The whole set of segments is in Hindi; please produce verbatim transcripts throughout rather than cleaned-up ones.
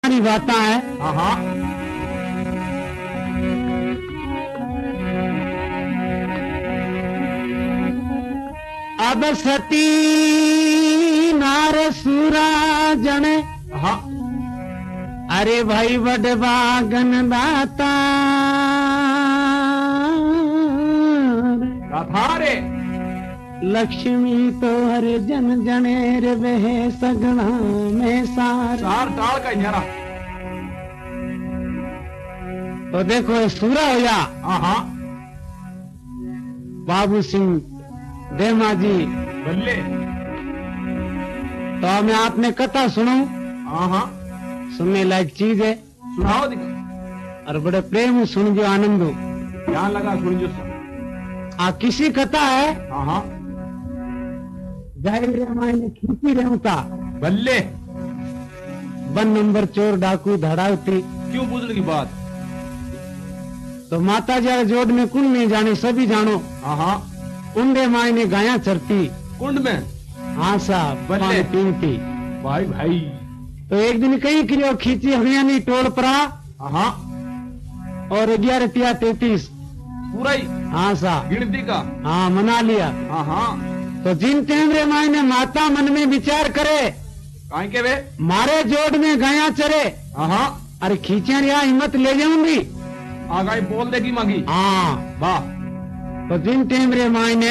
बात है। हाँ हाँ अब सती नार सूरा जने हाँ अरे भाई बड़वा गनदाता रे लक्ष्मी तो हरे जन जनेर वह सगना में सार सार टाल का न्यारा। तो देखो ये सूरा हो या हाँ हाँ बाबू सिंह देमा जी बल्ले तो मैं आपने कथा सुनूं। हाँ हाँ सुनने लायक चीज है सुनाओ दिखो और बड़े प्रेम सुन जो आनंद हो। ध्यान लगा सुन जो सब। आ किसी कथा है हाँ हाँ जाहिर मायने खींची रहता बल्ले वन नंबर चोर डाकू धड़ाउती क्यों पूछने की बात। तो माता जी जोड़ में कुल नहीं जाने सभी जानो। हाँ हाँ उंडे मायने गाया चरती कुंड में हाँ साहब बल्ले। पीती भाई भाई तो एक दिन कहीं क्रियो खींची हरियाणी टोल परा। हाँ हाँ और ग्यारह तिया तैतीस पूरा ही हाँ साहब गिनती का। हाँ मना लिया। हाँ हाँ तो जिन टेमरे मायने माता मन में विचार करे काहे के वे मारे जोड़ में गाया चरे हाँ हाँ अरे खींचे रिया हिम्मत ले जाऊंगी आगाई बोल देगी मांगी। हाँ वाह तो जिन टेमरे मायने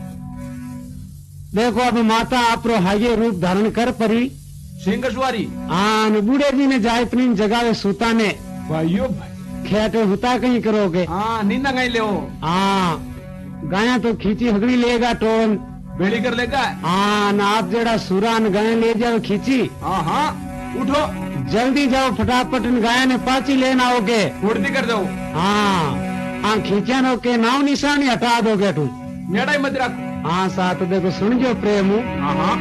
देखो अब माता आपरो हागे रूप धारण कर परी सिंह सवारी। हाँ न बूढ़े जी ने जाए इतनी जगह सूता ने भाइयों भाई खेटे हुता कहीं करोगे। हाँ नींदा गाई ले हाँ गाया तो खींची हगड़ी लेगा टोन बेड़ी कर लेगा। हाँ न आप जड़ा सूरा न गाय ले जाओ खींची। हाँ हाँ उठो जल्दी जाओ फटाफट न गाया ने पाची लेना होगे फुर्ती कर दो। हाँ हाँ खींचा नो के नाव निशानी हटा दोगे तुम नेड़ा ही मत रखो। हाँ साथ देखो सुन जो प्रेम हूँ। हाँ हाँ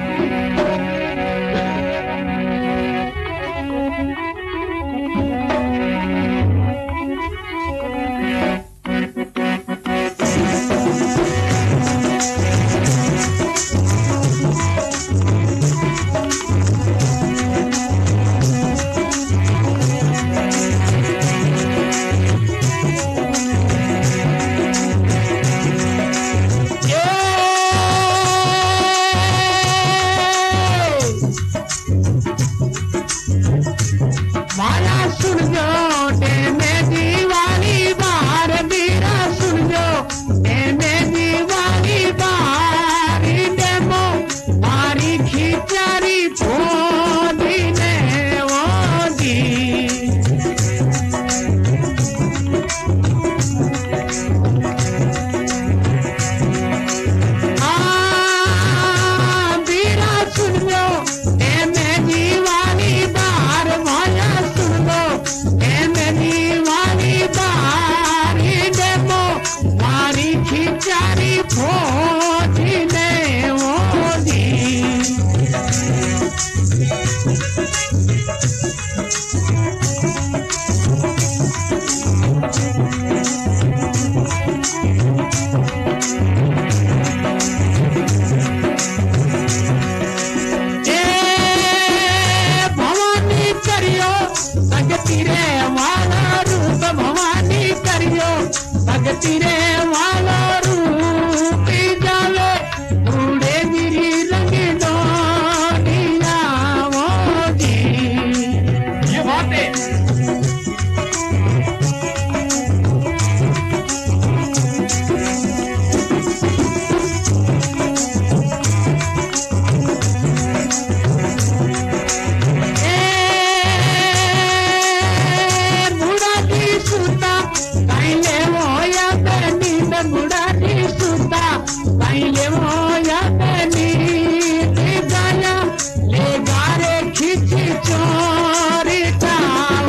ले गारे खींची चोरी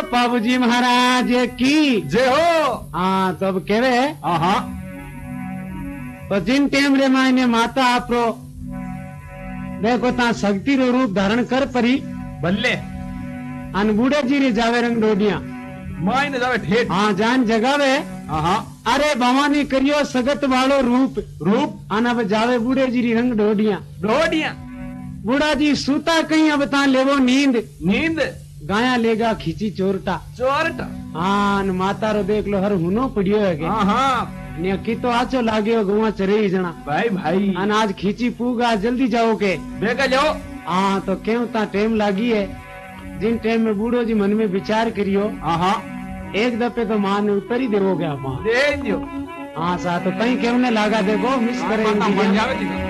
बाबूजी महाराज की जय हो। हाँ तो अब केवे हाँ हाँ तो जिन टेम रे मायने माता आपरो देखो ता शक्ति रो रूप धारण कर परी भले अन बूढ़े जी रे जावे रंग डोडिया माय ने जावे ठेठ। हाँ जान जगावे हाँ हाँ अरे भवानी करियो सगत वालो रूप रूप अन अब जावे बूढ़े जी री रंग डोडिया डोडिया बूढ़ा जी सूता कहीं अब ता लेवो नींद नींद गाया लेगा खींची चोरटा चोरटा। हाँ न माता रो देख लो हर हुनो पड़ियो है के हाँ हाँ ने की तो आचो लाग्यो गुआ चरे ही जना भाई भाई अन आज खींची पूगा जल्दी जाओ के बेगा जाओ। हाँ तो क्यों ता टेम लागी है जिन टेम में बूढ़ो जी मन में विचार करियो हाँ हाँ एक दफे तो मां ने उतर ही देवोगे आप मां दे दियो। हाँ सा तो कहीं क्यों ने लागा देखो मिस करे माता इनकी मन जान। जावे दिखा।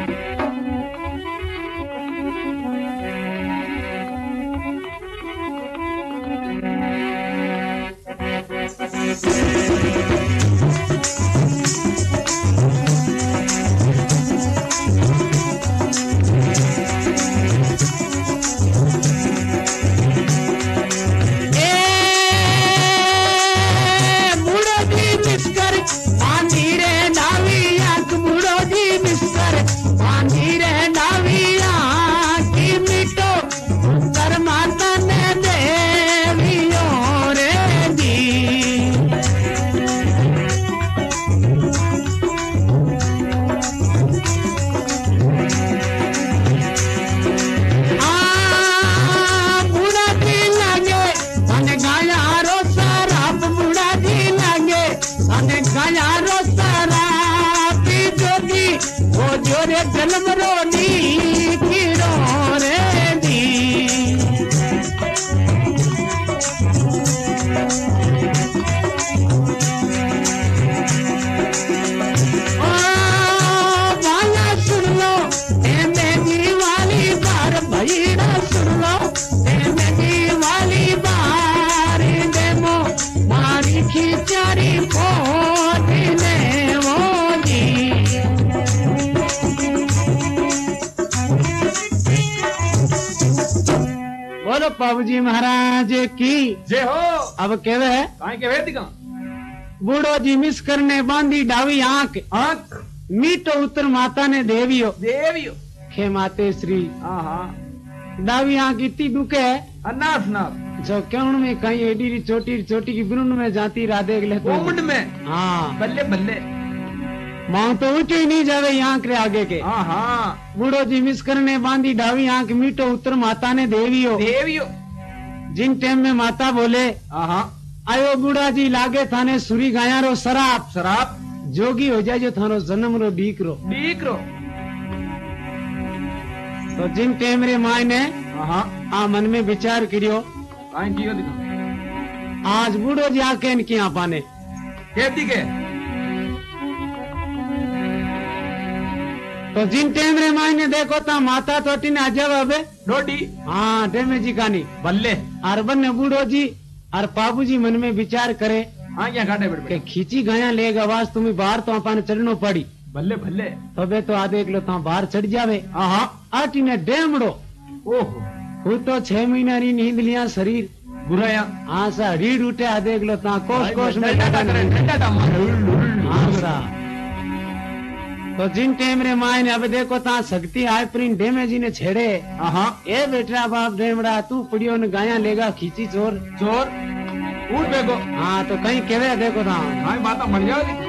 जन्म रोनी कीरो रे दी ओ वाला सुन लो ए मेरी वाली बार भैया सुन लो ए मेरी वाली बार देमो मारी खिचारी पोत ने वो जी बोलो बाबूजी महाराज की जय हो। अब केवे है काहे के वे दिखा। बूढ़ो जी मिस करने बांधी डावी आंख आंख मीठो उतर माता ने देवियो देवियो। खे माते श्री हाँ हाँ डावी आंख इतनी दुखे है अनाथ नाथ जो क्यों में कहीं एडी री छोटी री छोटी की बिरुन में जाती राधे गले तो कोमंड में। हाँ बल्ले बल्ले मां तो उठी ही नहीं जावे ये आंख रे आगे के। हाँ हाँ बूढ़ो जी मिस करने बांधी डावी आंख मीठो उतर माता ने देवियो देवियो। जिन टाइम में माता बोले हाँ हाँ आयो बूढ़ा जी लागे थाने सुरी गाया रो शराब शराब जोगी हो जाए जो थानो जन्म रो डीक रो ठीक रो। तो जिन टाइम रे माय ने हाँ हाँ आ मन में विचार करियो काहे कियो दिखा। आज बूढ़ो जी आके इनकी यहाँ पाने के दिखे। तो जिन टाइम रे माय ने देखो ता माता तोटी ने आजा बाबे डोडी हाँ टेमे जी कानी बल्ले और बन्ने बूढ़ो जी और बाबू जी मन में विचार करे हाँ क्या घाटे बैठ के बैठ खींची गया लेगा आवाज तुम्हें बाहर तो अपन चढ़नो पड़ी बल्ले बल्ले। तो बे तो आ देख लो ता बाहर चढ़ जावे हाँ हाँ आटी ने डेमड़ो ओहो खुद तो छह महीना री नींद लिया शरीर बुराया। हाँ सा रीढ़ उठे आ देख लो ता कोस कोस में ठंडा करे ठंडा टा हाँ सा तो जिन टाइम रे माय ने अब देखो ता शक्ति आय प्रिंट डेमे जी ने छेड़े हाँ हाँ ए बेटा बाप डेमड़ा तू पड़ियो ने गाया लेगा खींची चोर चोर उठ बेगो। हाँ तो कहीं केवे देखो ता हाँ माता मर जाओगी।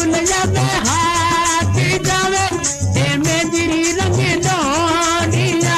हाथ जावे ए मेरी रंग डोडिया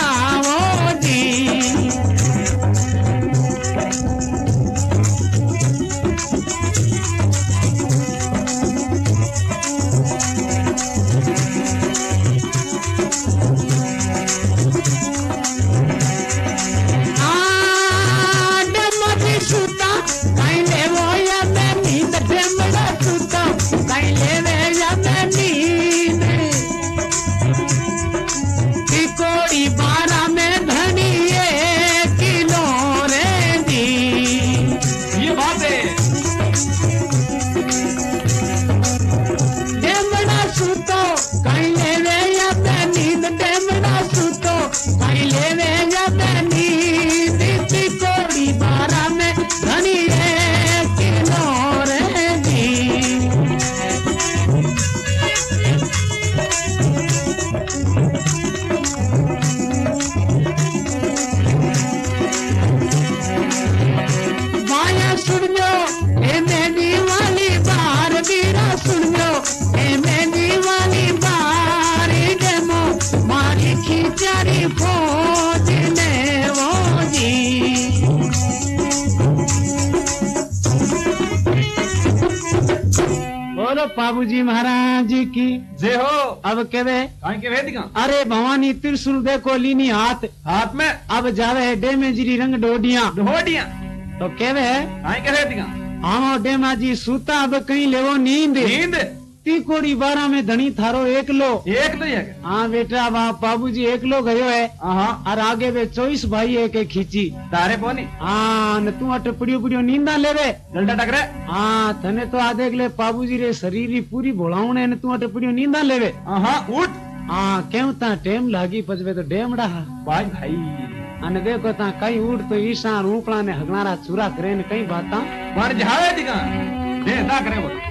बोलो बाबूजी महाराज की जे हो अब केवे काई के वेदिका अरे भवानी त्रिशूल देखो लीनी हाथ हाथ में अब जावे है डेमेजरी रंग डोडिया ढोडिया तो केवे काई के वेदिका आमो डेमाजी सूता अब कहीं लेवो नींद नींद ती कोड़ी बारह में धनी थारो एकलो एक लो है हाँ बेटा वहाँ बाबूजी एकलो गयो है हां और आगे वे चौबीस भाई है के खींची तारे कोनी हाँ न तू अट पड़ियो पड़ियो नींदा लेवे जल्दा टकरे हाँ थने तो आ देख ले बाबूजी रे शरीर री पूरी भोलावणे ने तू अट पड़ियो नींदा लेवे हां उठ हाँ क्यों ता टेम लागी पजवे तो डेमड़ा भाई भाई अने देखो ता कई उठ तो ईशा रूपड़ा ने हगनारा चूरा करे ने कई बाता मार जावे दिका दे दा करे वो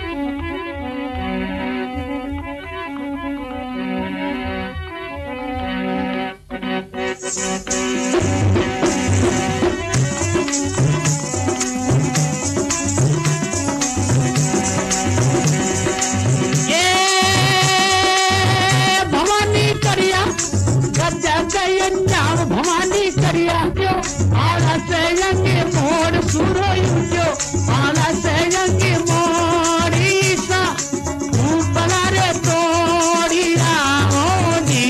भवानी करिया क्यों आला से यंगे मोड़ सुरो क्यों आला से यंगे मोड़ी सा ऊपला रे तोड़ी राओनी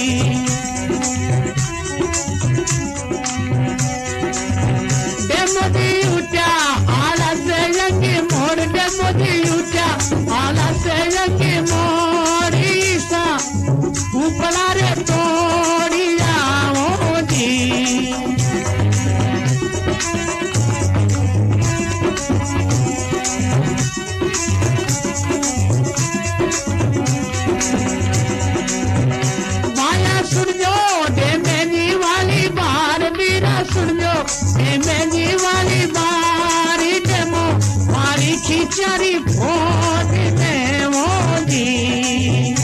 डेमोदी उठा आला से यंगे मोड़ डेमोदी उठा आला से यंगे मोड़ी सा ऊपला रे तोड़ी माया सुन जो डेमेजी वाली बार मेरा सुन जो डेमेजी वाली बारी डेमो मारी खिचारी फोट में वो जी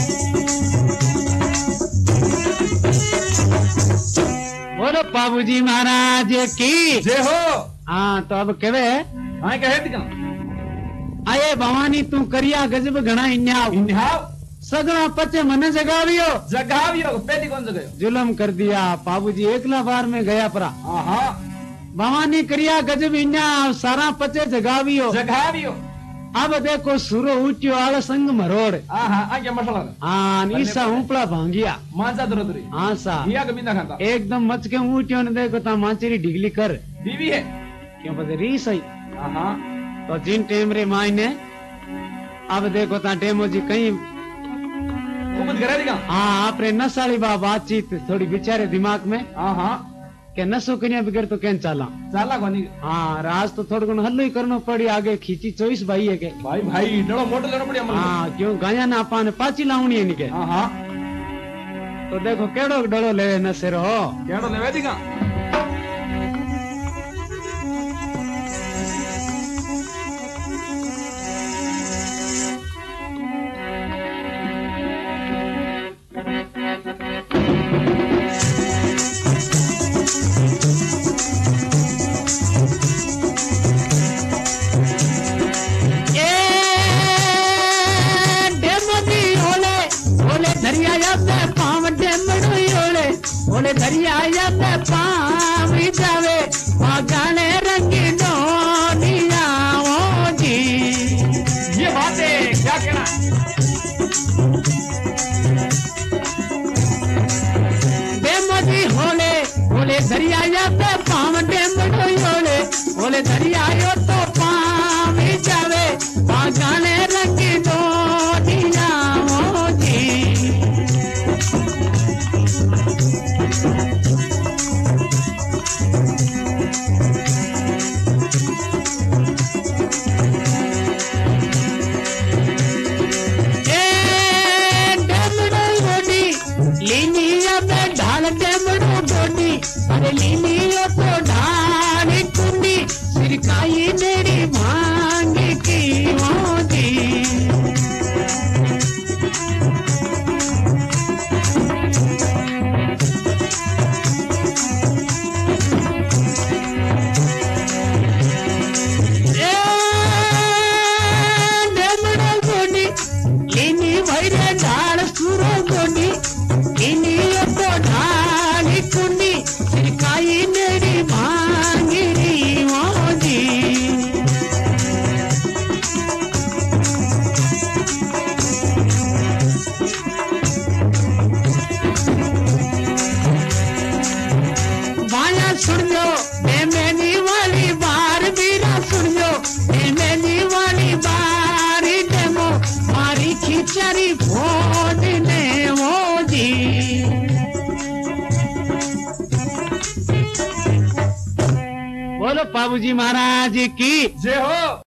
बोलो बाबूजी महाराज की जे हो हाँ तो अब केवे काई के वेदिका आये भवानी तू करिया गजब घना इन्याव इन्हाव सगड़ा पचे मन जगावियो जगावियो पहली कौन जगयो जुलम कर दिया बाबूजी एकला बार में गया परा हां भवानी करिया गजब इन्याव सारा पचे जगावियो जगावियो अब देखो सुरो उठ्यो आल संग मरोड़ हां हां आगे मसला हाँ ईसा ऊपड़ा भांगिया मांसा दरदरी हाँ सा हिया कबिंदा खाता एकदम मच के उठ्यो ने देखो ता मांचरी ढिगली कर बीवी है क्यों पता री सही हां तो जिन टेम रे माई ने अब देखो ता टेमो जी कहीं कुछ करे दिका हाँ आपरे नसाली बा बातचीत थोड़ी बिचारे दिमाग में हां हां के नसो कन्या बिगड़ तो कैन चाला चाला कोनी हाँ राज तो थोड़ा गुण हल्लो ही करनो पड़ी आगे खींची चौबीस भाई है के भाई भाई डलो मोटो लेनो पड़ी हमन हाँ क्यों गाया ना पाने पाची लावनी है निके हां हां तो देखो केड़ो डलो ले नसे रो केड़ो लेवे दिका ओले दरिया पे पाव जावे गाने रंगी डोनिया ओ जी ये बात है क्या कहना बेमोदी होले ओले दरिया पे पाव डेमड़ो ओले ओले दरिया तो पाव जावे गाने रंगी डोनिया ओ जी ए बोलो बाबूजी महाराज की जय हो।